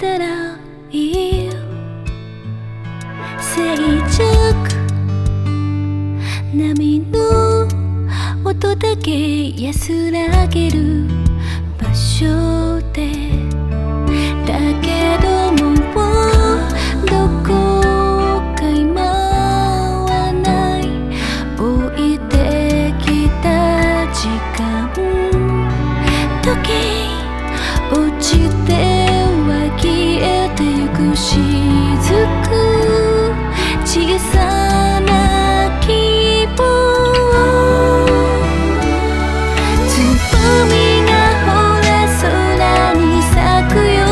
たらいいよ。静寂波の音だけ安らげる場所で、だけどもどこか今はない。置いてきた時間時計落ちては消えてゆく雫、小さな希望。つぼみがほら空に咲くよ。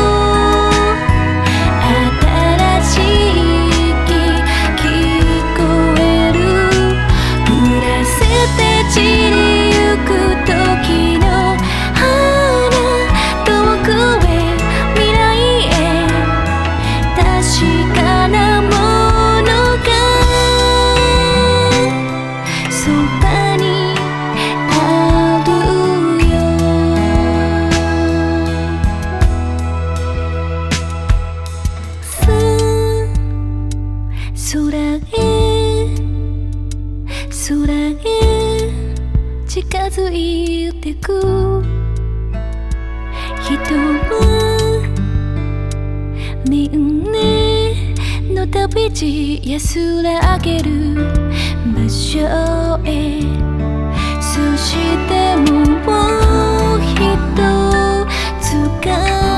新しい息聞こえる。降らせて散りゆく時の花、遠くへ未来へ確かなものがそばにあるよ。さあ空へ近づいてく。人はみんなの旅路安らげる場所へ。そしてもう一つが